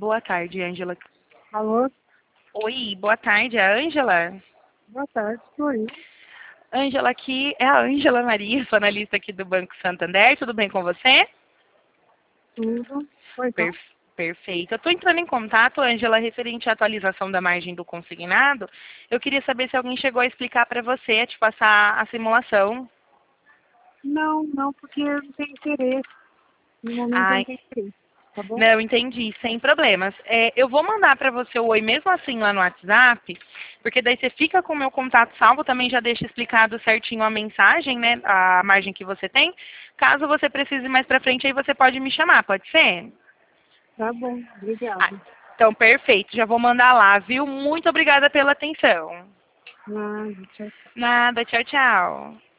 Boa tarde, Ângela. Alô? Oi, boa tarde, é a Ângela? Boa tarde, oi. Ângela, aqui é a Ângela Maria, sou analista aqui do Banco Santander. Tudo bem com você? Tudo? Oi, então. Per- Perfeito. Eu estou entrando em contato, Ângela, referente à atualização da margem do consignado. Eu queria saber se alguém chegou a explicar para você, a te passar a simulação. Não, porque eu não tenho interesse. No momento eu não Ai, tenho interesse, tá bom? não, entendi, sem problemas. Eu vou mandar para você o oi mesmo assim lá no WhatsApp, porque daí você fica com o meu contato salvo, também já deixa explicado certinho a mensagem, né, a margem que você tem. Caso você precise mais para frente, aí você pode me chamar, pode ser? Tá bom, Ah, obrigada. então, perfeito, já vou mandar lá, viu? Muito obrigada pela atenção. Nada, tchau. Nada, tchau, tchau.